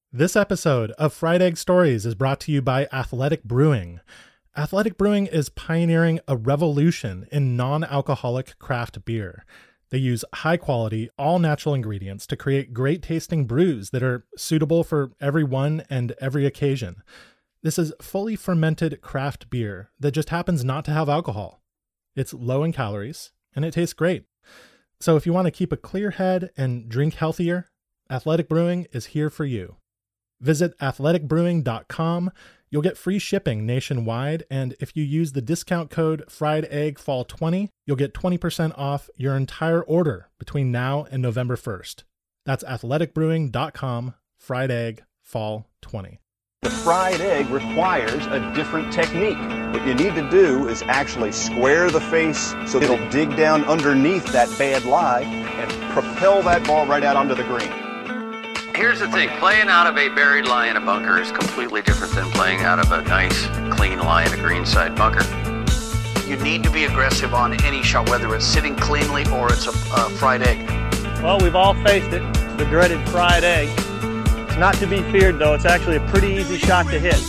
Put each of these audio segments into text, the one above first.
This episode of Fried Egg Stories is brought to you by Athletic Brewing. Athletic Brewing is pioneering a revolution in non-alcoholic craft beer. They use high-quality, all-natural ingredients to create great-tasting brews that are suitable for everyone and every occasion. This is fully fermented craft beer that just happens not to have alcohol. It's low in calories, and it tastes great. So if you want to keep a clear head and drink healthier, Athletic Brewing is here for you. Visit athleticbrewing.com. You'll get free shipping nationwide, and if you use the discount code FriedEggFall20, you'll get 20% off your entire order between now and November 1st. That's athleticbrewing.com, FriedEggFall20. The fried egg requires a different technique. What you need to do is actually square the face so it'll dig down underneath that bad lie and propel that ball right out onto the green. Here's the thing, playing out of a buried lie in a bunker is completely different than playing out of a nice, clean lie in a greenside bunker. You need to be aggressive on any shot, whether it's sitting cleanly or it's a fried egg. Well, we've all faced it, the dreaded fried egg. It's not to be feared, though. It's actually a pretty easy shot to hit.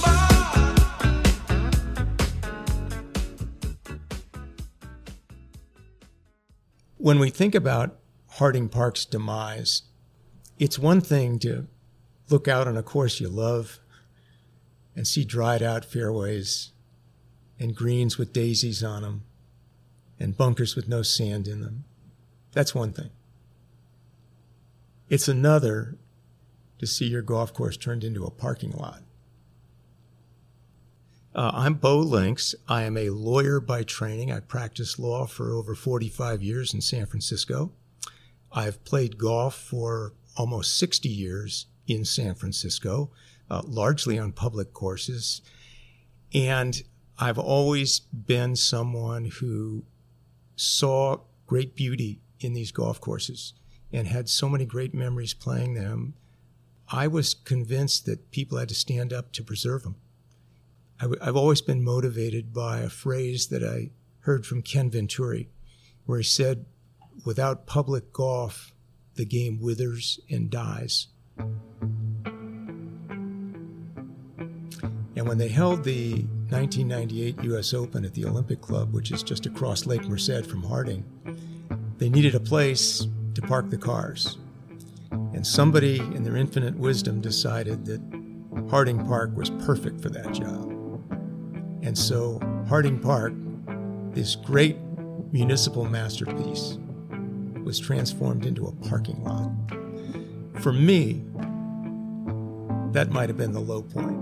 When we think about Harding Park's demise, it's one thing to look out on a course you love and see dried out fairways and greens with daisies on them and bunkers with no sand in them. That's one thing. It's another to see your golf course turned into a parking lot. I'm Bo Links. I am a lawyer by training. I practiced law for over 45 years in San Francisco. I've played golf for almost 60 years in San Francisco, largely on public courses. And I've always been someone who saw great beauty in these golf courses and had so many great memories playing them. I was convinced that people had to stand up to preserve them. I've always been motivated by a phrase that I heard from Ken Venturi, where he said, without public golf, the game withers and dies. And when they held the 1998 U.S. Open at the Olympic Club, which is just across Lake Merced from Harding, they needed a place to park the cars. And somebody in their infinite wisdom decided that Harding Park was perfect for that job. And so Harding Park, this great municipal masterpiece, was transformed into a parking lot. For me, that might have been the low point.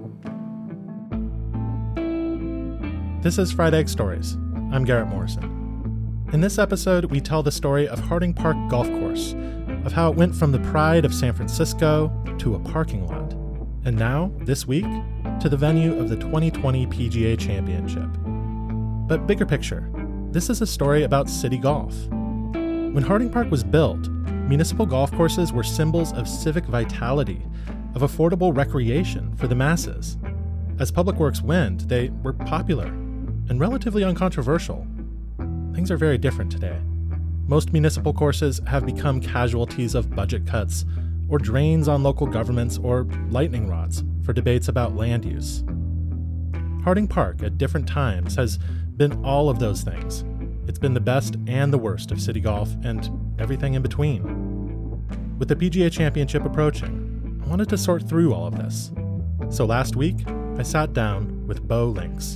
This is Fried Egg Stories. I'm Garrett Morrison. In this episode, we tell the story of Harding Park Golf Course, of how it went from the pride of San Francisco to a parking lot, and now, this week, to the venue of the 2020 PGA Championship. But bigger picture, this is a story about city golf. When Harding Park was built, municipal golf courses were symbols of civic vitality, of affordable recreation for the masses. As public works went, they were popular and relatively uncontroversial. Things are very different today. Most municipal courses have become casualties of budget cuts, or drains on local governments, or lightning rods for debates about land use. Harding Park, at different times, has been all of those things. It's been the best and the worst of city golf, and everything in between. With the PGA Championship approaching, I wanted to sort through all of this. So last week, I sat down with Bo Links.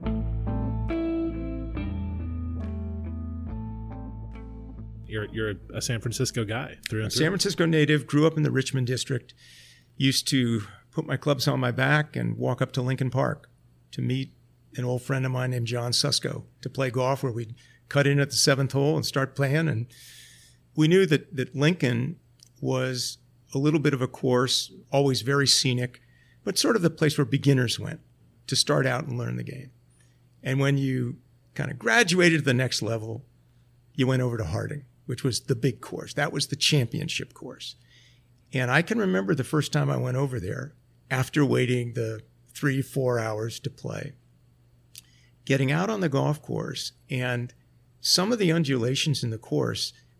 You're a San Francisco guy through and through. San Francisco native, grew up in the Richmond district, used to put my clubs on my back and walk up to Lincoln Park to meet an old friend of mine named John Susko to play golf, where we'd cut in at the 7th hole and start playing. And we knew that Lincoln was a little bit of a course, always very scenic, but sort of the place where beginners went to start out and learn the game. And when you kind of graduated to the next level, you went over to Harding, which was the big course. That was the championship course. And I can remember the first time I went over there, after waiting the 3-4 hours to play, getting out on the golf course, and some of the undulations in the course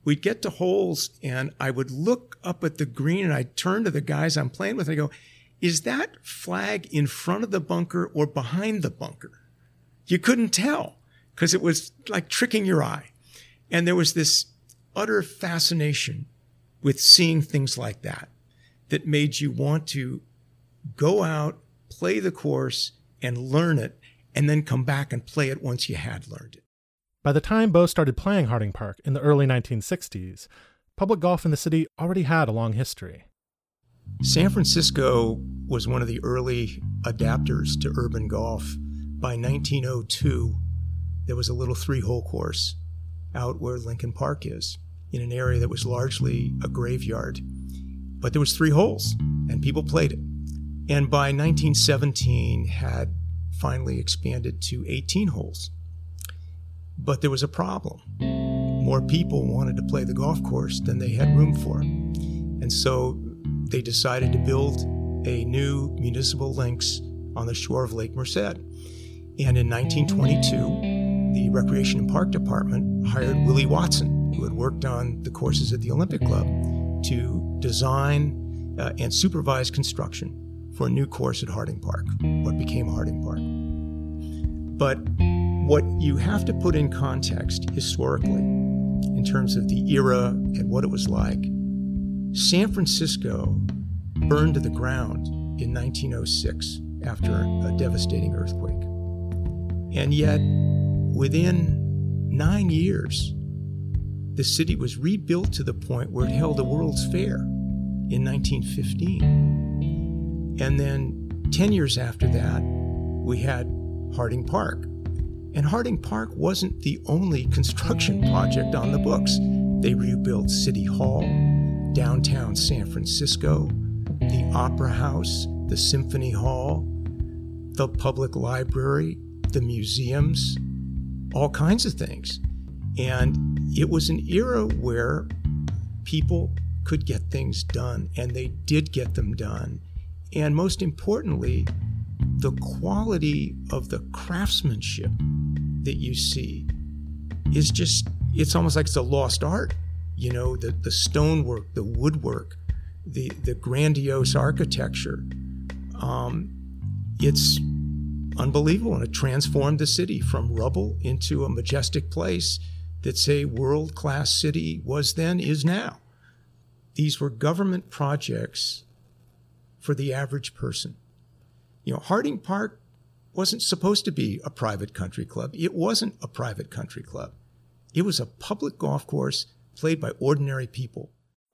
we'd get to holes and I would look up at the green and I'd turn to the guys I'm playing with and I go, is that flag in front of the bunker or behind the bunker? You couldn't tell because it was like tricking your eye. And there was this utter fascination with seeing things like that that made you want to go out, play the course, and learn it, and then come back and play it once you had learned it. By the time Bo started playing Harding Park in the early 1960s, public golf in the city already had a long history. San Francisco was one of the early adapters to urban golf. By 1902, there was a little 3-hole course out where Lincoln Park is, in an area that was largely a graveyard. But there was 3 holes, and people played it. And by 1917, had finally expanded to 18 holes. But there was a problem. More people wanted to play the golf course than they had room for. And so they decided to build a new municipal links on the shore of Lake Merced. And in 1922, the Recreation and Park Department hired Willie Watson, who had worked on the courses at the Olympic Club, to design and supervise construction for a new course at Harding Park, what became Harding Park. But what you have to put in context historically, in terms of the era and what it was like, San Francisco burned to the ground in 1906 after a devastating earthquake. And yet, within 9 years, the city was rebuilt to the point where it held a World's Fair in 1915. And then 10 years after that, we had Harding Park. And Harding Park wasn't the only construction project on the books. They rebuilt City Hall, downtown San Francisco, the Opera House, the Symphony Hall, the public library, the museums, all kinds of things. And it was an era where people could get things done, and they did get them done. And most importantly, the quality of the craftsmanship that you see is just, it's almost like it's a lost art. You know, the stonework, the woodwork, the grandiose architecture. It's unbelievable, and it transformed the city from rubble into a majestic place that's a world-class city, was then, is now. These were government projects for the average person. You know, Harding Park wasn't supposed to be a private country club. It wasn't a private country club. It was a public golf course played by ordinary people.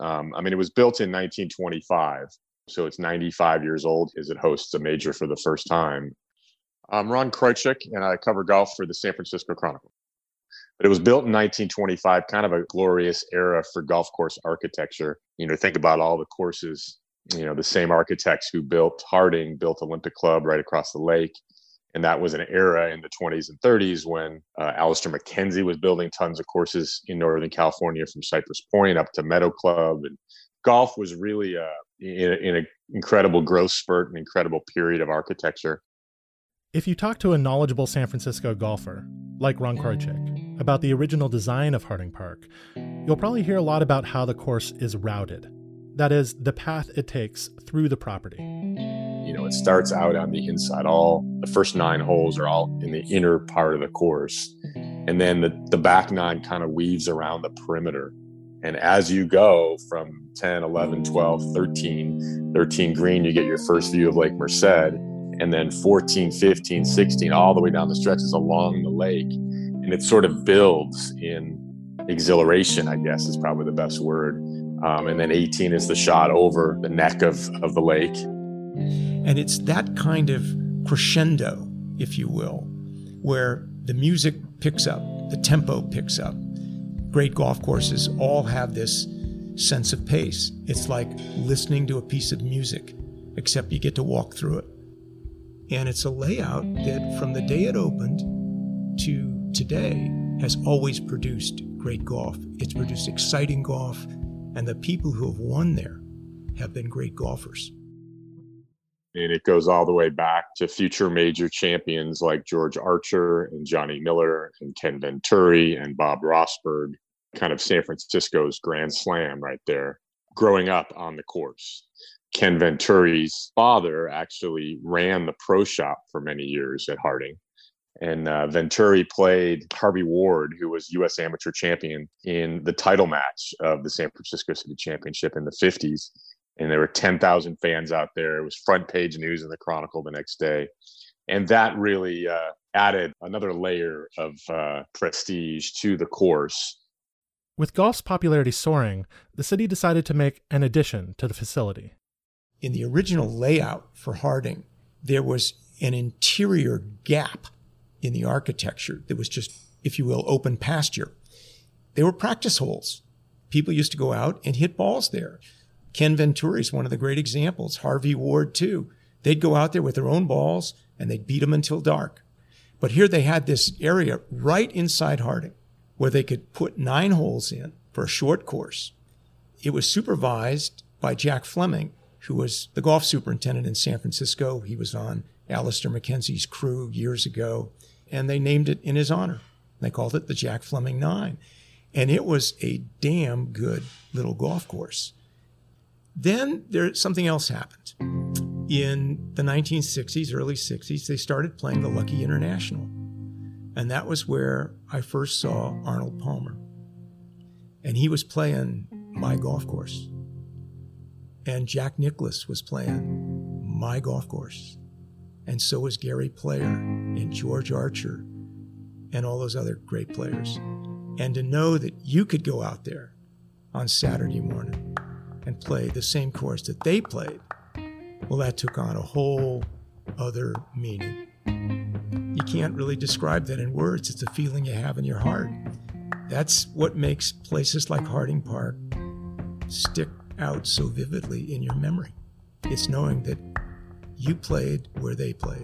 It was built in 1925, so it's 95 years old as it hosts a major for the first time. I'm Ron Kreutzig, and I cover golf for the San Francisco Chronicle. But it was built in 1925, kind of a glorious era for golf course architecture. You know, think about all the courses, you know, the same architects who built Harding, built Olympic Club right across the lake. And that was an era in the 20s and 30s when Alistair McKenzie was building tons of courses in Northern California, from Cypress Point up to Meadow Club. And golf was really in an incredible growth spurt, an incredible period of architecture. If you talk to a knowledgeable San Francisco golfer, like Ron Kreutzig, about the original design of Harding Park, you'll probably hear a lot about how the course is routed. That is, the path it takes through the property. You know, it starts out on the inside. The first 9 holes are all in the inner part of the course. And then the back 9 kind of weaves around the perimeter. And as you go from 10, 11, 12, 13 green, you get your first view of Lake Merced. And then 14, 15, 16, all the way down the stretches along the lake. And it sort of builds in exhilaration, I guess is probably the best word. And then 18 is the shot over the neck of the lake. And it's that kind of crescendo, if you will, where the music picks up, the tempo picks up. Great golf courses all have this sense of pace. It's like listening to a piece of music, except you get to walk through it. And it's a layout that from the day it opened to today has always produced great golf. It's produced exciting golf, and the people who have won there have been great golfers. And it goes all the way back to future major champions like George Archer and Johnny Miller and Ken Venturi and Bob Rosberg. kind of San Francisco's Grand Slam right there, growing up on the course. Ken Venturi's father actually ran the pro shop for many years at Harding. And Venturi played Harvey Ward, who was U.S. amateur champion in the title match of the San Francisco City Championship in the 50s. And there were 10,000 fans out there. It was front page news in the Chronicle the next day. And that really added another layer of prestige to the course. With golf's popularity soaring, the city decided to make an addition to the facility. In the original layout for Harding, there was an interior gap in the architecture that was just, if you will, open pasture. They were practice holes. People used to go out and hit balls there. Ken Venturi is one of the great examples. Harvey Ward, too. They'd go out there with their own balls, and they'd beat them until dark. But here they had this area right inside Harding where they could put 9 holes in for a short course. It was supervised by Jack Fleming, who was the golf superintendent in San Francisco. He was on Alistair McKenzie's crew years ago, and they named it in his honor. They called it the Jack Fleming 9. And it was a damn good little golf course. Then something else happened. In the 1960s, early 60s, they started playing the Lucky International. And that was where I first saw Arnold Palmer. And he was playing my golf course. And Jack Nicklaus was playing my golf course. And so was Gary Player and George Archer and all those other great players. And to know that you could go out there on Saturday morning and play the same course that they played, well, that took on a whole other meaning. You can't really describe that in words. It's a feeling you have in your heart. That's what makes places like Harding Park stick out so vividly in your memory. It's knowing that you played where they played.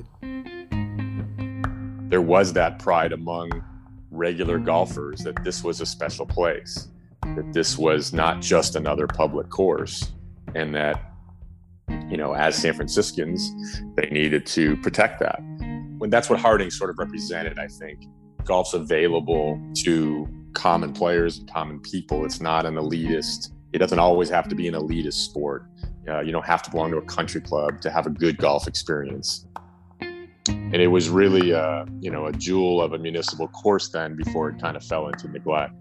There was that pride among regular golfers that this was a special place, that this was not just another public course, and that, you know, as San Franciscans, they needed to protect that. When that's what Harding sort of represented, I think. Golf's available to common players, common people. It's not an elitist. It doesn't always have to be an elitist sport. You don't have to belong to a country club to have a good golf experience. And it was really, a jewel of a municipal course then before it kind of fell into neglect.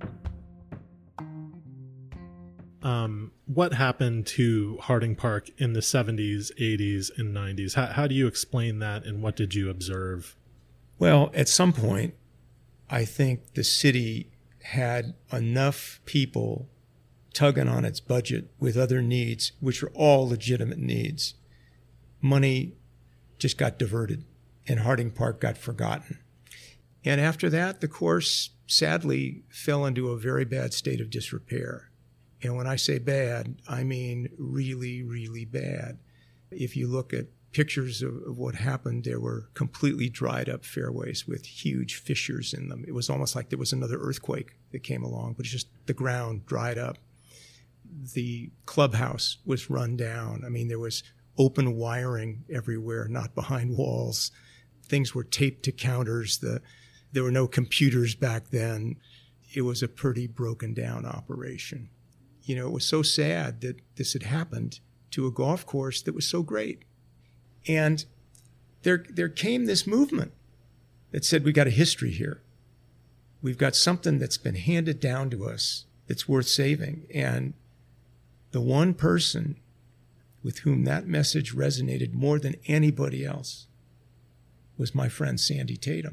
What happened to Harding Park in the 70s, 80s, and 90s? How do you explain that, and what did you observe? Well, at some point, I think the city had enough people tugging on its budget with other needs, which were all legitimate needs. Money just got diverted, and Harding Park got forgotten. And after that, the course sadly fell into a very bad state of disrepair. And when I say bad, I mean really, really bad. If you look at pictures of what happened, there were completely dried up fairways with huge fissures in them. It was almost like there was another earthquake that came along, but it's just the ground dried up. The clubhouse was run down. I mean, there was open wiring everywhere, not behind walls. Things were taped to counters. There were no computers back then. It was a pretty broken down operation. You know, it was so sad that this had happened to a golf course that was so great. And there came this movement that said, we got a history here. We've got something that's been handed down to us that's worth saving. And the one person with whom that message resonated more than anybody else was my friend Sandy Tatum.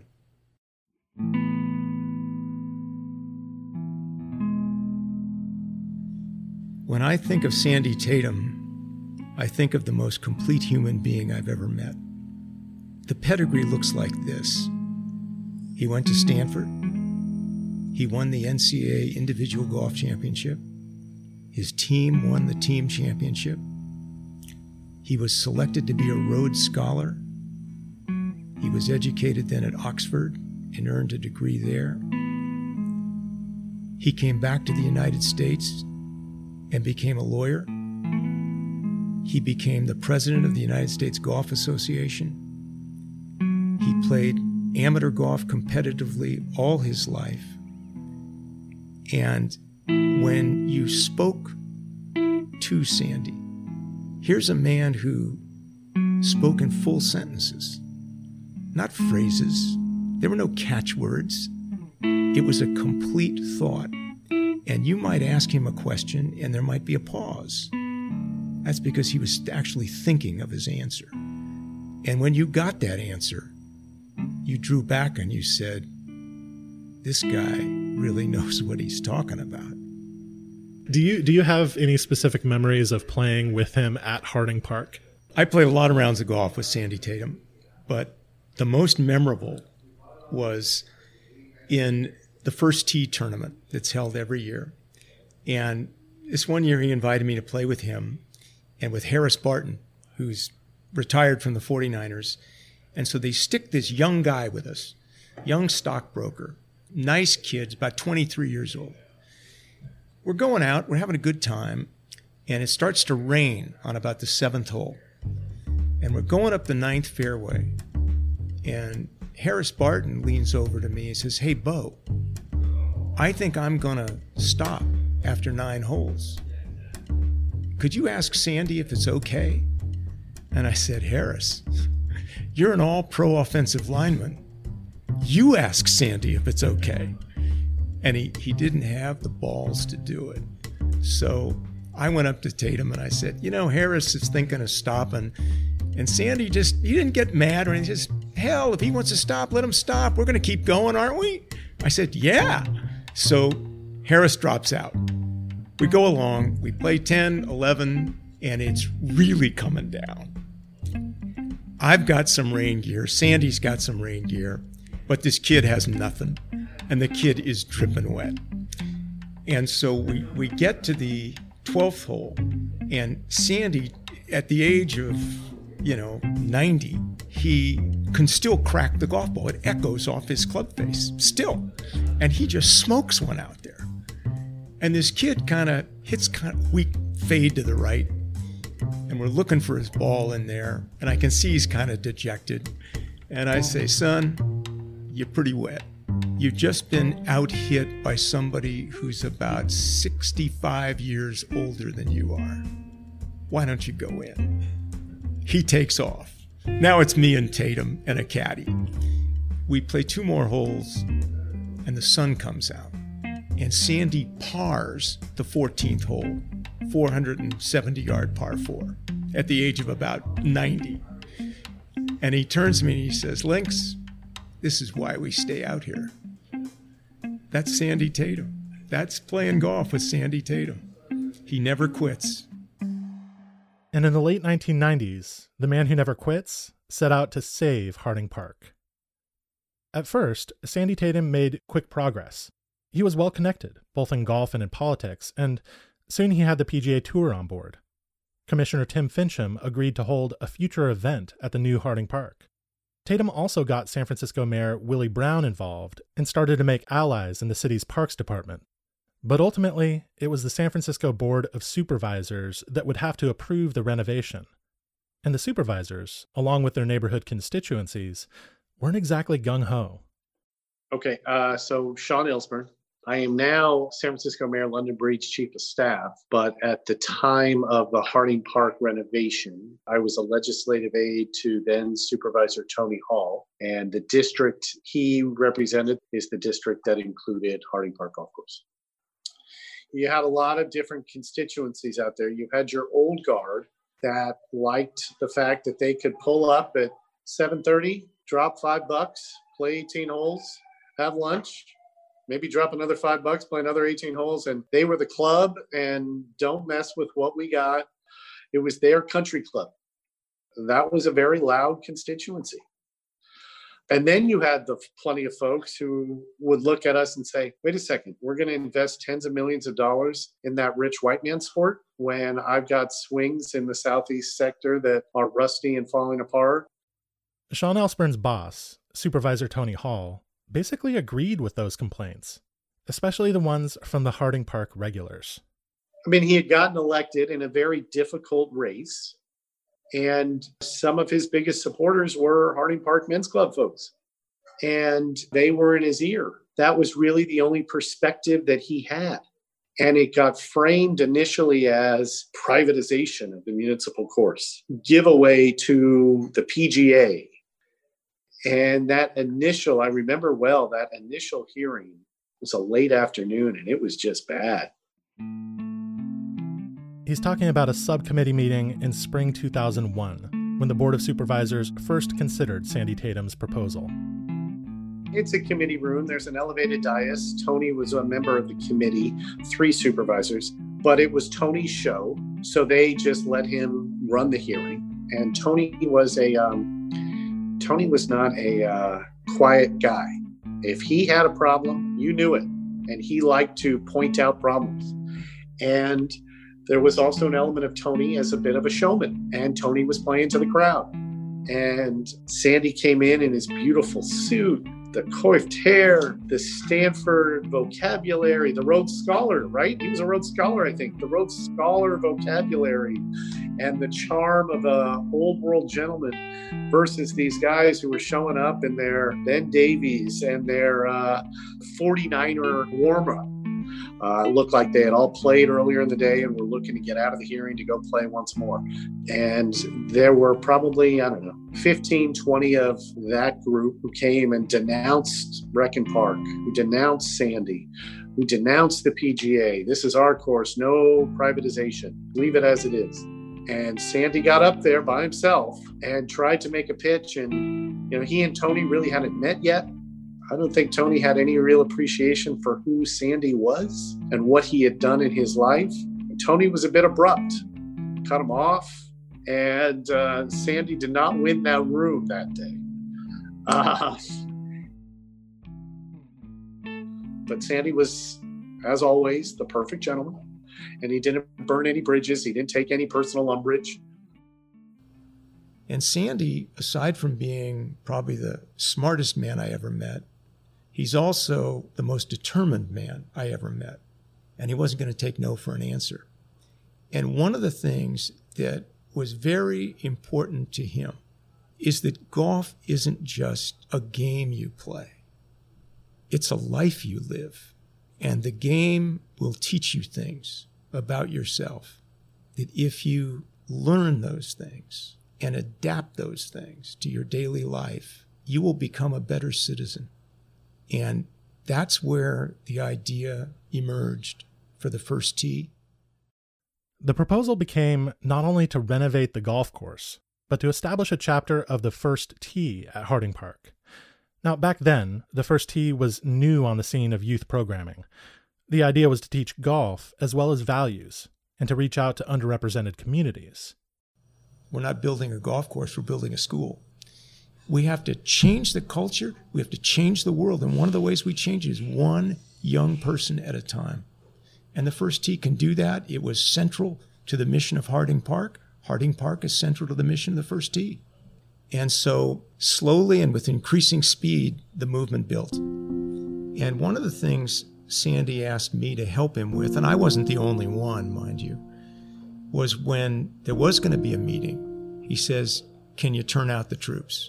When I think of Sandy Tatum, I think of the most complete human being I've ever met. The pedigree looks like this. He went to Stanford. He won the NCAA Individual Golf Championship. His team won the team championship. He was selected to be a Rhodes Scholar. He was educated then at Oxford and earned a degree there. He came back to the United States and became a lawyer. He became the president of the United States Golf Association. He played amateur golf competitively all his life. And when you spoke to Sandy, here's a man who spoke in full sentences, not phrases. There were no catchwords. It was a complete thought. And you might ask him a question and there might be a pause. That's because he was actually thinking of his answer. And when you got that answer, you drew back and you said, this guy really knows what he's talking about. Do you have any specific memories of playing with him at Harding Park? I played a lot of rounds of golf with Sandy Tatum, but the most memorable was in the First Tee tournament that's held every year. And this one year he invited me to play with him and with Harris Barton, who's retired from the 49ers. And so they stick this young guy with us, young stockbroker, nice kid, about 23 years old. We're going out, we're having a good time, and it starts to rain on about the 7th hole. And we're going up the 9th fairway, and Harris Barton leans over to me and says, hey, Bo, I think I'm going to stop after 9 holes. Could you ask Sandy if it's okay? And I said, Harris, you're an all-pro offensive lineman. You ask Sandy if it's okay. And he didn't have the balls to do it. So I went up to Tatum and I said, Harris is thinking of stopping. And Sandy he didn't get mad or anything. He says, hell, if he wants to stop, let him stop. We're going to keep going, aren't we? I said, yeah. So Harris drops out. We go along, we play 10, 11, and it's really coming down. I've got some rain gear. Sandy's got some rain gear. But this kid has nothing, and the kid is dripping wet. And so we get to the 12th hole, and Sandy, at the age of, 90, he can still crack the golf ball. It echoes off his club face, still. And he just smokes one out there. And this kid kind of hits weak fade to the right, and we're looking for his ball in there, and I can see he's kind of dejected. And I say, son, you're pretty wet. You've just been out-hit by somebody who's about 65 years older than you are. Why don't you go in? He takes off. Now it's me and Tatum and a caddy. We play 2 more holes, and the sun comes out. And Sandy pars the 14th hole, 470-yard par 4, at the age of about 90. And he turns to me and he says, Lynx, this is why we stay out here. That's Sandy Tatum. That's playing golf with Sandy Tatum. He never quits. And in the late 1990s, the man who never quits set out to save Harding Park. At first, Sandy Tatum made quick progress. He was well connected, both in golf and in politics, and soon he had the PGA Tour on board. Commissioner Tim Fincham agreed to hold a future event at the new Harding Park. Tatum also got San Francisco Mayor Willie Brown involved and started to make allies in the city's Parks Department. But ultimately, it was the San Francisco Board of Supervisors that would have to approve the renovation. And the supervisors, along with their neighborhood constituencies, weren't exactly gung-ho. Okay, so Sean Ilsburn. I am now San Francisco Mayor London Breed's Chief of Staff, but at the time of the Harding Park renovation, I was a legislative aide to then Supervisor Tony Hall, and the district he represented is the district that included Harding Park Golf Course. You had a lot of different constituencies out there. You had your old guard that liked the fact that they could pull up at 7:30, drop $5, play 18 holes, have lunch, maybe drop another $5, play another 18 holes, and they were the club and don't mess with what we got. It was their country club. That was a very loud constituency. And then you had plenty of folks who would look at us and say, wait a second, we're going to invest tens of millions of dollars in that rich white man sport when I've got swings in the southeast sector that are rusty and falling apart. Sean Ilsburn's boss, Supervisor Tony Hall, basically agreed with those complaints, especially the ones from the Harding Park regulars. I mean, he had gotten elected in a very difficult race, and some of his biggest supporters were Harding Park Men's Club folks, and they were in his ear. that was really the only perspective that he had. And it got framed initially as privatization of the municipal course, giveaway to the PGA. And that initial, I remember well, that initial hearing was a late afternoon, and it was just bad. He's talking about a subcommittee meeting in spring 2001, when the Board of Supervisors first considered Sandy Tatum's proposal. It's a committee room. There's an elevated dais. Tony was a member of the committee, 3 supervisors, but it was Tony's show, so they just let him run the hearing. And Tony was not a quiet guy. If he had a problem, you knew it, and he liked to point out problems. And there was also an element of Tony as a bit of a showman, and Tony was playing to the crowd. And Sandy came in his beautiful suit, the coiffed hair, the Stanford vocabulary, the Rhodes Scholar, right? He was a Rhodes Scholar, I think. The Rhodes Scholar vocabulary and the charm of a old world gentleman versus these guys who were showing up in their Ben Davies and their 49er warm-up. Looked like they had all played earlier in the day and were looking to get out of the hearing to go play once more. And there were probably, 15, 20 of that group who came and denounced Rec and Park, who denounced Sandy, who denounced the PGA. This is our course, no privatization, leave it as it is. And Sandy got up there by himself and tried to make a pitch. And, he and Tony really hadn't met yet. I don't think Tony had any real appreciation for who Sandy was and what he had done in his life. Tony was a bit abrupt, cut him off, and Sandy did not win that room that day. But Sandy was, as always, the perfect gentleman, and he didn't burn any bridges. He didn't take any personal umbrage. And Sandy, aside from being probably the smartest man I ever met, he's also the most determined man I ever met. And he wasn't going to take no for an answer. And one of the things that was very important to him is that golf isn't just a game you play. It's a life you live. And the game will teach you things about yourself that if you learn those things and adapt those things to your daily life, you will become a better citizen. And that's where the idea emerged for the first tee. The proposal became not only to renovate the golf course, but to establish a chapter of the first tee at Harding Park. Now, back then, the first tee was new on the scene of youth programming. The idea was to teach golf as well as values and to reach out to underrepresented communities. We're not building a golf course, we're building a school. We have to change the culture, we have to change the world, and one of the ways we change it is one young person at a time. And the first tee can do that. It was central to the mission of Harding Park. Harding Park is central to the mission of the first tee. And so slowly and with increasing speed, the movement built. And one of the things Sandy asked me to help him with, and I wasn't the only one, mind you, was when there was going to be a meeting, he says, "Can you turn out the troops?"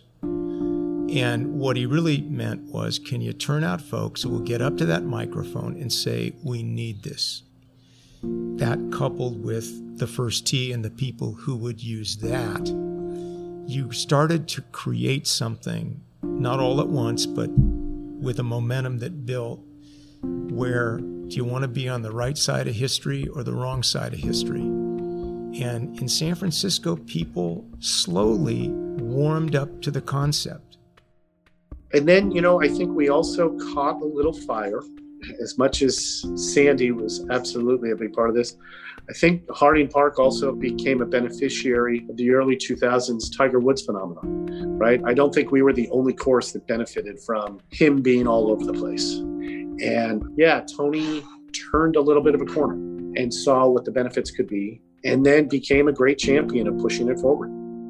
And what he really meant was, can you turn out folks who will get up to that microphone and say, we need this? That coupled with the first tee and the people who would use that, you started to create something, not all at once, but with a momentum that built, where do you want to be on the right side of history or the wrong side of history? And in San Francisco, people slowly warmed up to the concept. And then, I think we also caught a little fire. As much as Sandy was absolutely a big part of this, I think Harding Park also became a beneficiary of the early 2000s Tiger Woods phenomenon, right? I don't think we were the only course that benefited from him being all over the place. And yeah, Tony turned a little bit of a corner and saw what the benefits could be, and then became a great champion of pushing it forward.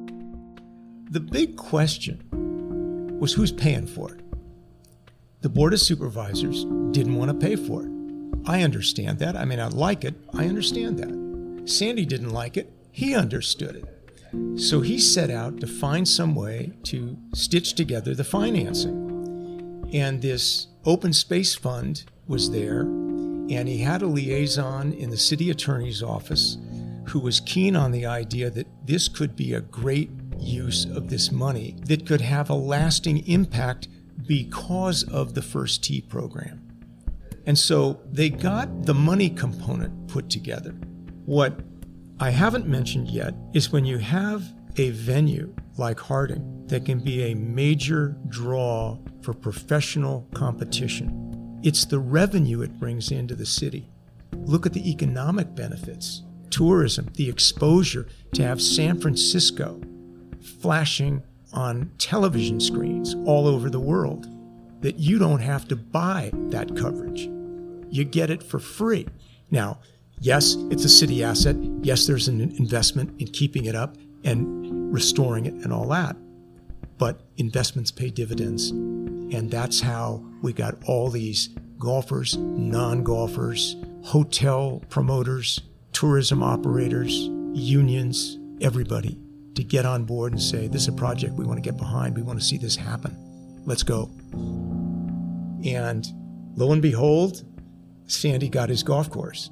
The big question was who's paying for it. The Board of Supervisors didn't want to pay for it. I understand that. I mean, I like it. I understand that. Sandy didn't like it. He understood it. So he set out to find some way to stitch together the financing. And this open space fund was there, and he had a liaison in the city attorney's office who was keen on the idea that this could be a great use of this money that could have a lasting impact because of the First Tee program. And so they got the money component put together. What I haven't mentioned yet is when you have a venue like Harding that can be a major draw for professional competition, it's the revenue it brings into the city. Look at the economic benefits, tourism, the exposure to have San Francisco flashing on television screens all over the world, that you don't have to buy that coverage. You get it for free. Now, yes, it's a city asset. Yes, there's an investment in keeping it up and restoring it and all that. But investments pay dividends. And that's how we got all these golfers, non-golfers, hotel promoters, tourism operators, unions, everybody to get on board and say, this is a project we want to get behind. We want to see this happen. Let's go. And lo and behold, Sandy got his golf course.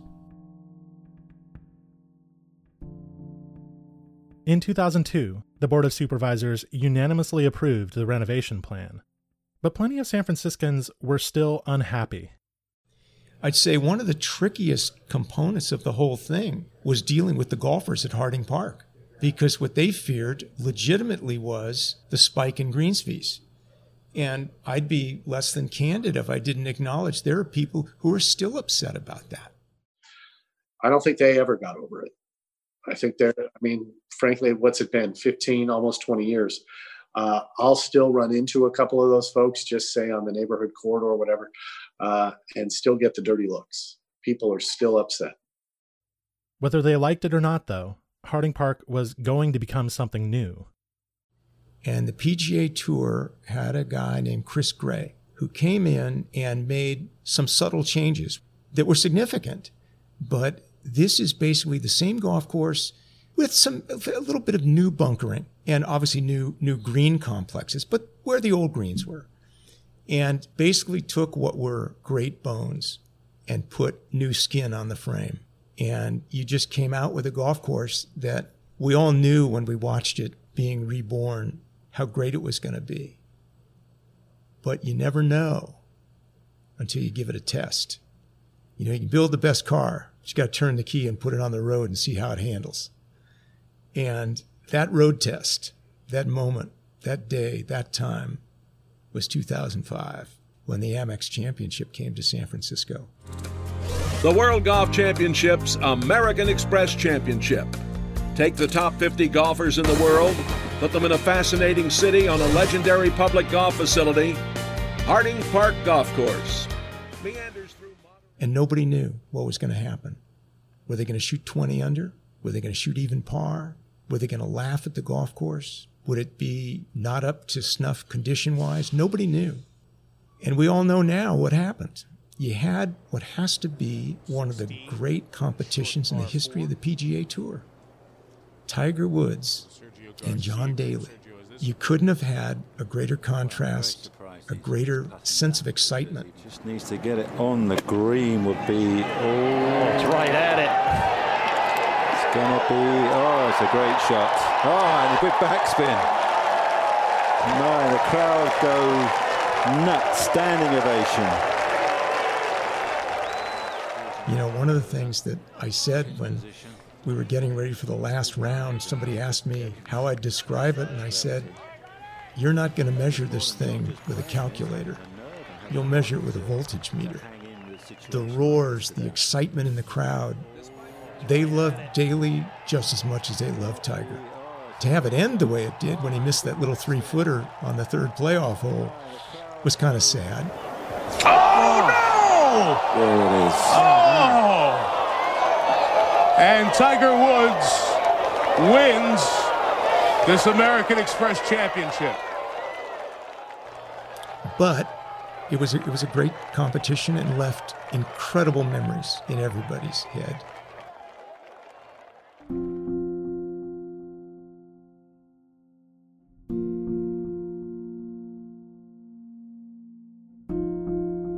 In 2002, the Board of Supervisors unanimously approved the renovation plan. But plenty of San Franciscans were still unhappy. I'd say one of the trickiest components of the whole thing was dealing with the golfers at Harding Park, because what they feared legitimately was the spike in greens fees. And I'd be less than candid if I didn't acknowledge there are people who are still upset about that. I don't think they ever got over it. I think frankly, what's it been, 15, almost 20 years? I'll still run into a couple of those folks, just say on the neighborhood corridor or whatever, and still get the dirty looks. People are still upset. Whether they liked it or not, though, Harding Park was going to become something new. And the PGA Tour had a guy named Chris Gray who came in and made some subtle changes that were significant. But this is basically the same golf course with a little bit of new bunkering and obviously new green complexes, but where the old greens were. And basically took what were great bones and put new skin on the frame. And you just came out with a golf course that we all knew when we watched it being reborn how great it was going to be. But you never know until you give it a test. You know, you can build the best car, but you got to turn the key and put it on the road and see how it handles. And that road test, that moment, that day, that time was 2005 when the Amex Championship came to San Francisco. The World Golf Championships American Express Championship. Take the top 50 golfers in the world, put them in a fascinating city on a legendary public golf facility, Harding Park Golf Course. And nobody knew what was going to happen. Were they going to shoot 20 under? Were they going to shoot even par? Were they going to laugh at the golf course? Would it be not up to snuff condition-wise? Nobody knew. And we all know now what happened. You had what has to be one of the great competitions in the history of the PGA Tour. Tiger Woods and John Daly. You couldn't have had a greater contrast, a greater sense of excitement. Just needs to get it on the green would be, it's right at it. It's going to be, it's a great shot. And a good backspin. The crowd go nuts, standing ovation. You know, one of the things that I said when we were getting ready for the last round, somebody asked me how I'd describe it, and I said, you're not going to measure this thing with a calculator. You'll measure it with a voltage meter. The roars, the excitement in the crowd, they loved Daly just as much as they loved Tiger. To have it end the way it did when he missed that little 3-footer on the third playoff hole was kind of sad. Oh, no! There it is. Oh! And Tiger Woods wins this American Express Championship. But it was a great competition and left incredible memories in everybody's head.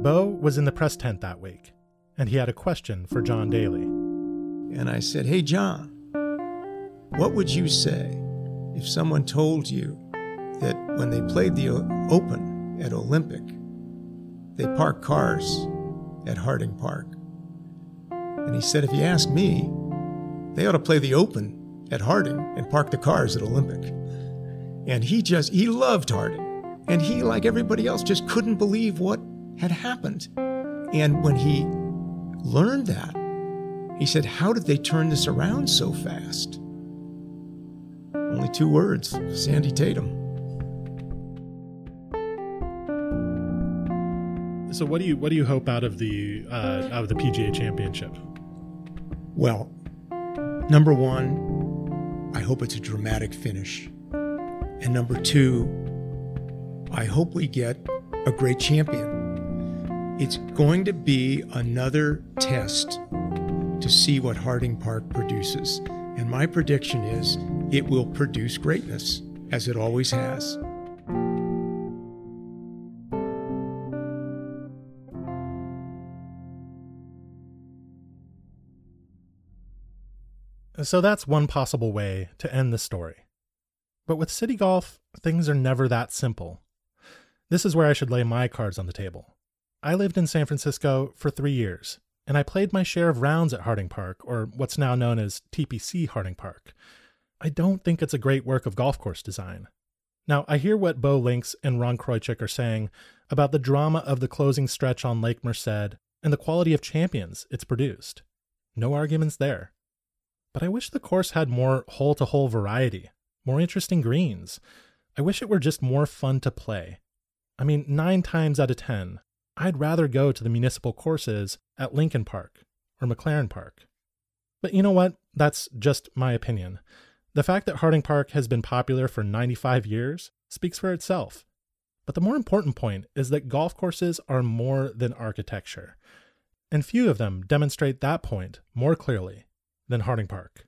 Bo was in the press tent that week, and he had a question for John Daly. And I said, "Hey, John, what would you say if someone told you that when they played the Open at Olympic, they parked cars at Harding Park?" And he said, "If you ask me, they ought to play the Open at Harding and park the cars at Olympic." And he loved Harding. And he, like everybody else, just couldn't believe what had happened. And when he learned that, he said, "How did they turn this around so fast?" Only 2 words: Sandy Tatum. So what do you hope out of the PGA Championship? Well, number 1, I hope it's a dramatic finish. And number 2, I hope we get a great champion. It's going to be another test to see what Harding Park produces. And my prediction is it will produce greatness, as it always has. So that's one possible way to end the story. But with City Golf, things are never that simple. This is where I should lay my cards on the table. I lived in San Francisco for 3 years, and I played my share of rounds at Harding Park, or what's now known as TPC Harding Park. I don't think it's a great work of golf course design. Now, I hear what Bo Links and Ron Krojcik are saying about the drama of the closing stretch on Lake Merced and the quality of champions it's produced. No arguments there. But I wish the course had more hole-to-hole variety, more interesting greens. I wish it were just more fun to play. I mean, 9 times out of 10, I'd rather go to the municipal courses at Lincoln Park or McLaren Park. But you know what? That's just my opinion. The fact that Harding Park has been popular for 95 years speaks for itself. But the more important point is that golf courses are more than architecture. And few of them demonstrate that point more clearly than Harding Park.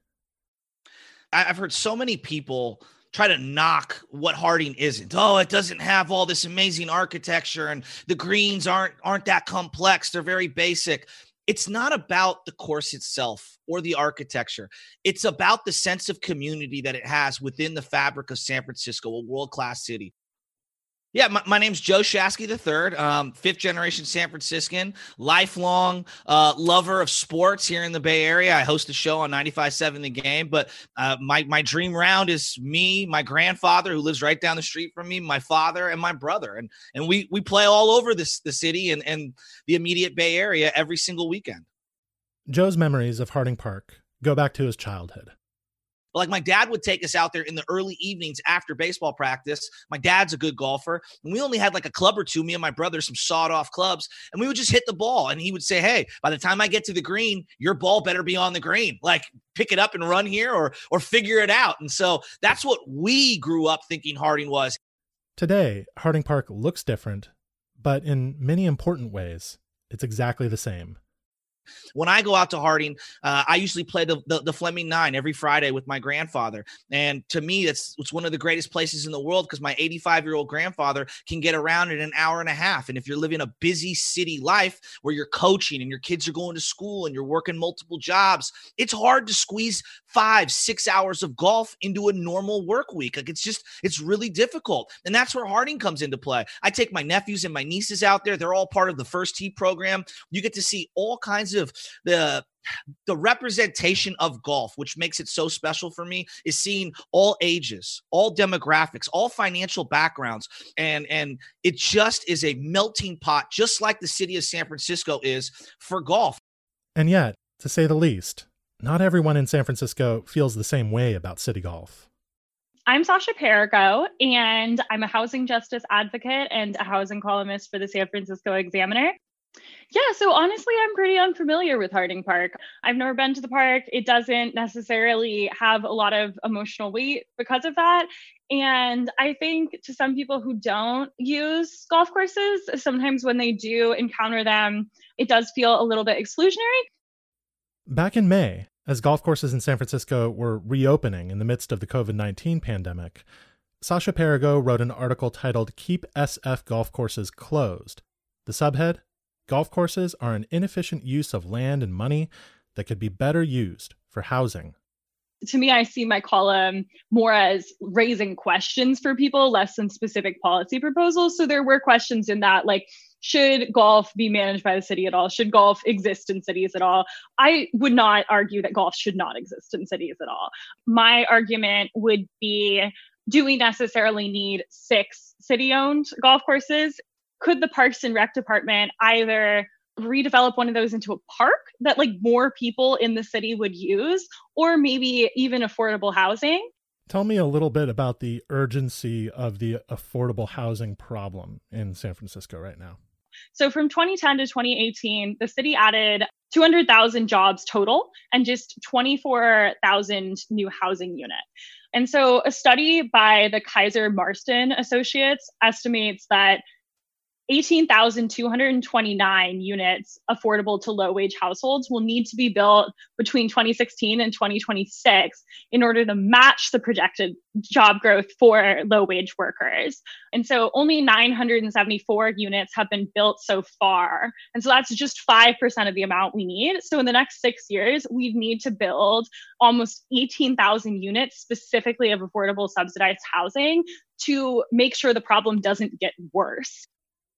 I've heard so many people try to knock what Harding isn't. Oh, it doesn't have all this amazing architecture and the greens aren't that complex. They're very basic. It's not about the course itself or the architecture. It's about the sense of community that it has within the fabric of San Francisco, a world-class city. Yeah, my name's Joe Shasky III, fifth generation San Franciscan, lifelong lover of sports here in the Bay Area. I host a show on 95.7 The Game, but my dream round is me, my grandfather who lives right down the street from me, my father, and my brother. And we play all over the city and the immediate Bay Area every single weekend. Joe's memories of Harding Park go back to his childhood. Like my dad would take us out there in the early evenings after baseball practice. My dad's a good golfer. And we only had like a club or two, me and my brother, some sawed off clubs. And we would just hit the ball. And he would say, hey, by the time I get to the green, your ball better be on the green. Like pick it up and run here or figure it out. And so that's what we grew up thinking Harding was. Today, Harding Park looks different, but in many important ways, it's exactly the same. When I go out to Harding, I usually play the Fleming 9 every Friday with my grandfather. And to me, it's one of the greatest places in the world because my 85-year-old grandfather can get around in an hour and a half. And if you're living a busy city life where you're coaching and your kids are going to school and you're working multiple jobs, it's hard to squeeze 5-6 hours of golf into a normal work week. Like it's really difficult. And that's where Harding comes into play. I take my nephews and my nieces out there. They're all part of the First Tee program. You get to see all kinds of the representation of golf, which makes it so special for me, is seeing all ages, all demographics, all financial backgrounds. And it just is a melting pot, just like the city of San Francisco is for golf. And yet, to say the least, not everyone in San Francisco feels the same way about city golf. I'm Sasha Perigo, and I'm a housing justice advocate and a housing columnist for the San Francisco Examiner. Yeah, so honestly, I'm pretty unfamiliar with Harding Park. I've never been to the park. It doesn't necessarily have a lot of emotional weight because of that. And I think to some people who don't use golf courses, sometimes when they do encounter them, it does feel a little bit exclusionary. Back in May, as golf courses in San Francisco were reopening in the midst of the COVID-19 pandemic, Sasha Perigo wrote an article titled "Keep SF Golf Courses Closed." The subhead, golf courses are an inefficient use of land and money that could be better used for housing. To me, I see my column more as raising questions for people, less than specific policy proposals. So there were questions in that, like, should golf be managed by the city at all? Should golf exist in cities at all? I would not argue that golf should not exist in cities at all. My argument would be, do we necessarily need 6 city-owned golf courses? Could the Parks and Rec department either redevelop one of those into a park that like more people in the city would use, or maybe even affordable housing? Tell me a little bit about the urgency of the affordable housing problem in San Francisco right now. So from 2010 to 2018, the city added 200,000 jobs total and just 24,000 new housing units. And so a study by the Kaiser Marston Associates estimates that 18,229 units affordable to low-wage households will need to be built between 2016 and 2026 in order to match the projected job growth for low-wage workers. And so only 974 units have been built so far. And so that's just 5% of the amount we need. So in the next 6 years, we need to build almost 18,000 units specifically of affordable subsidized housing to make sure the problem doesn't get worse.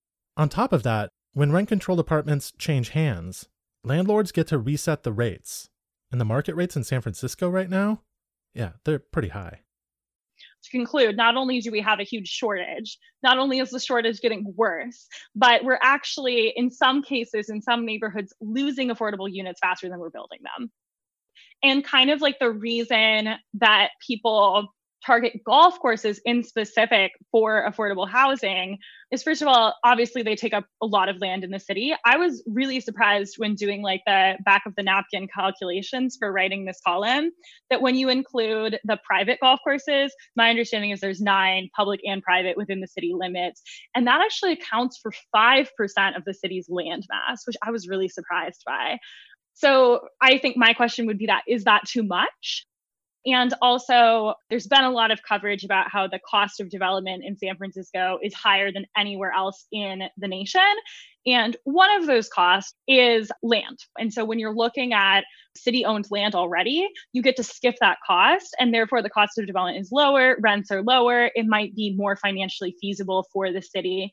On top of that, when rent-controlled apartments change hands, landlords get to reset the rates. And the market rates in San Francisco right now, yeah, they're pretty high. To conclude, not only do we have a huge shortage, not only is the shortage getting worse, but we're actually, in some cases, in some neighborhoods, losing affordable units faster than we're building them. And kind of like the reason that people target golf courses in specific for affordable housing is, first of all, obviously they take up a lot of land in the city. I was really surprised when doing like the back of the napkin calculations for writing this column, that when you include the private golf courses, my understanding is there's 9 public and private within the city limits. And that actually accounts for 5% of the city's land mass, which I was really surprised by. So I think my question would be that, is that too much? And also, there's been a lot of coverage about how the cost of development in San Francisco is higher than anywhere else in the nation. And one of those costs is land. And so when you're looking at city-owned land already, you get to skip that cost. And therefore, the cost of development is lower, rents are lower. It might be more financially feasible for the city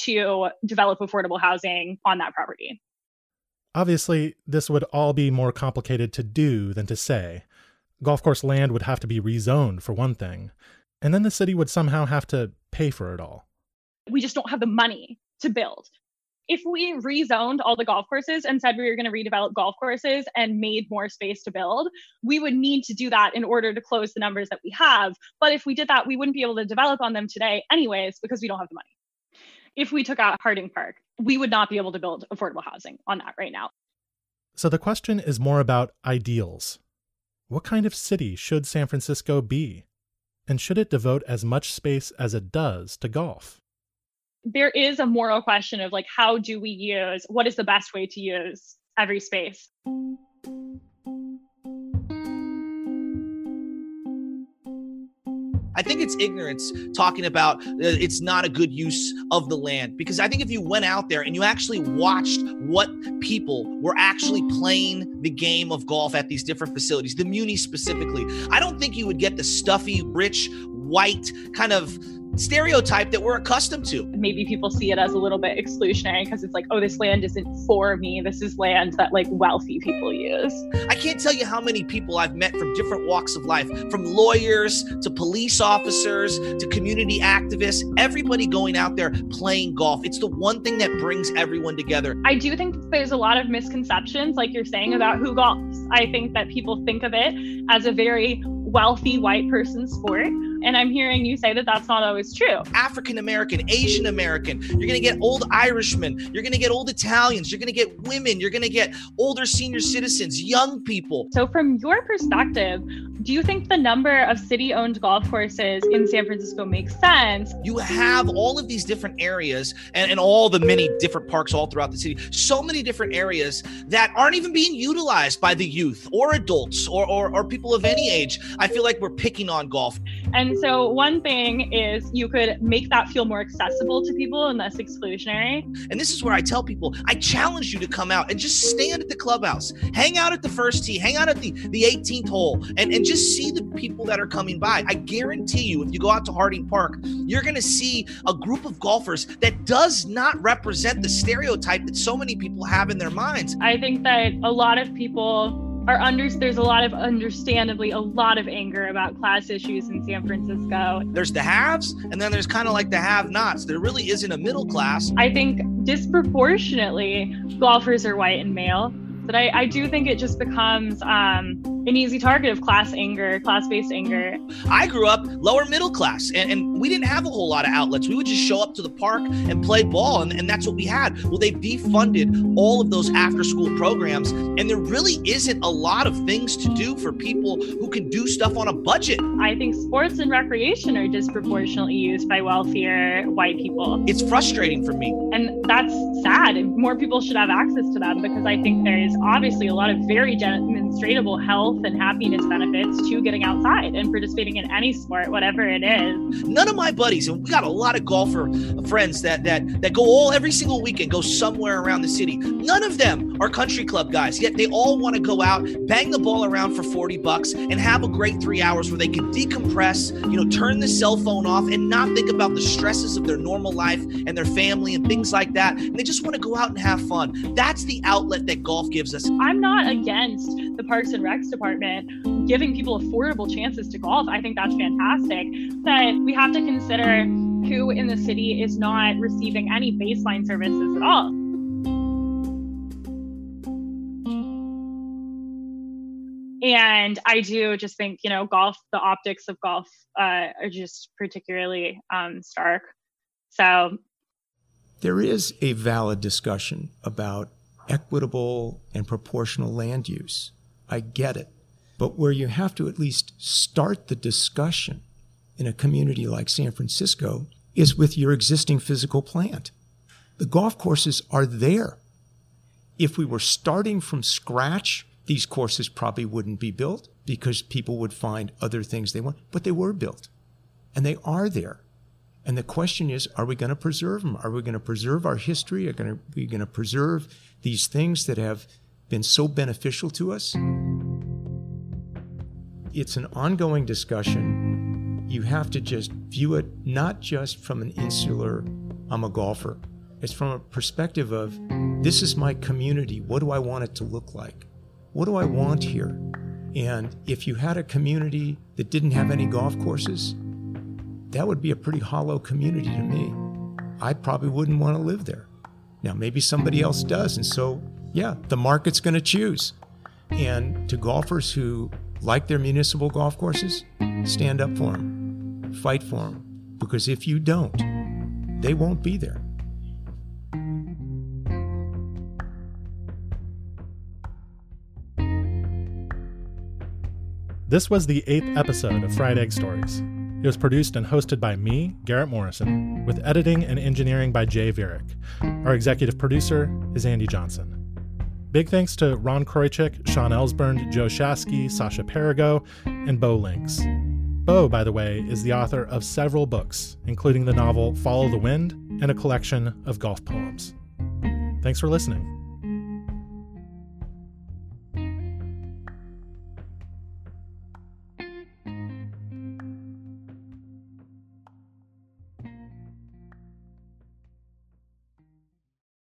to develop affordable housing on that property. Obviously, this would all be more complicated to do than to say. Golf course land would have to be rezoned, for one thing, and then the city would somehow have to pay for it all. We just don't have the money to build. If we rezoned all the golf courses and said we were going to redevelop golf courses and made more space to build, we would need to do that in order to close the numbers that we have. But if we did that, we wouldn't be able to develop on them today anyways, because we don't have the money. If we took out Harding Park, we would not be able to build affordable housing on that right now. So the question is more about ideals. What kind of city should San Francisco be? And should it devote as much space as it does to golf? There is a moral question of like, how do we use, what is the best way to use every space? I think it's ignorance talking about it's not a good use of the land, because I think if you went out there and you actually watched what people were actually playing the game of golf at these different facilities, the Muni specifically, I don't think you would get the stuffy, rich, white kind of stereotype that we're accustomed to. Maybe people see it as a little bit exclusionary because it's like, oh, this land isn't for me. This is land that like wealthy people use. I can't tell you how many people I've met from different walks of life, from lawyers to police officers to community activists, everybody going out there playing golf. It's the one thing that brings everyone together. I do think there's a lot of misconceptions, like you're saying, about who golfs. I think that people think of it as a very wealthy white person sport. And I'm hearing you say that that's not always true. African American, Asian American, you're going to get old Irishmen, you're going to get old Italians, you're going to get women, you're going to get older senior citizens, young people. So from your perspective, do you think the number of city-owned golf courses in San Francisco makes sense? You have all of these different areas and all the many different parks all throughout the city, so many different areas that aren't even being utilized by the youth or adults or people of any age. I feel like we're picking on golf. And And so one thing is you could make that feel more accessible to people and less exclusionary. And this is where I tell people, I challenge you to come out and just stand at the clubhouse, hang out at the first tee, hang out at the 18th hole, and just see the people that are coming by. I guarantee you, if you go out to Harding Park, you're going to see a group of golfers that does not represent the stereotype that so many people have in their minds. I think that a lot of people there's a lot of understandably a lot of anger about class issues in San Francisco. There's the haves, and then there's kind of like the have-nots. There really isn't a middle class. I think disproportionately golfers are white and male, but I do think it just becomes an easy target of class-based anger. I grew up lower middle class, and we didn't have a whole lot of outlets. We would just show up to the park and play ball, and that's what we had. Well, they've defunded all of those after-school programs, and there really isn't a lot of things to do for people who can do stuff on a budget. I think sports and recreation are disproportionately used by wealthier white people. It's frustrating for me. And that's sad. More people should have access to them, because I think there's obviously a lot of very demonstrable health and happiness benefits to getting outside and participating in any sport, whatever it is. None of my buddies, and we got a lot of golfer friends that go every single weekend, go somewhere around the city. None of them are country club guys, yet they all want to go out, bang the ball around for $40 and have a great 3 hours where they can decompress, turn the cell phone off and not think about the stresses of their normal life and their family and things like that. And they just want to go out and have fun. That's the outlet that golf gives us. I'm not against the Parks and Recs department giving people affordable chances to golf. I think that's fantastic. But we have to consider who in the city is not receiving any baseline services at all. And I do just think, golf, the optics of golf are just particularly stark. So there is a valid discussion about equitable and proportional land use. I get it. But where you have to at least start the discussion in a community like San Francisco is with your existing physical plant. The golf courses are there. If we were starting from scratch, these courses probably wouldn't be built because people would find other things they want, but they were built and they are there. And the question is, are we going to preserve them? Are we going to preserve our history? Are we going to preserve these things that have been so beneficial to us? It's an ongoing discussion. You have to just view it not just from an insular, I'm a golfer. It's from a perspective of, this is my community. What do I want it to look like? What do I want here? And if you had a community that didn't have any golf courses, that would be a pretty hollow community to me. I probably wouldn't want to live there. Now, maybe somebody else does. And so, yeah, the market's going to choose. And to golfers who like their municipal golf courses, stand up for them, fight for them, because if you don't, they won't be there. This was the 8th episode of Fried Egg Stories. It was produced and hosted by me, Garrett Morrison, with editing and engineering by Jay Vierick. Our executive producer is Andy Johnson. Big thanks to Ron Kroichik, Sean Ellsburn, Joe Shasky, Sasha Perigo, and Bo Links. Bo, by the way, is the author of several books, including the novel Follow the Wind and a collection of golf poems. Thanks for listening.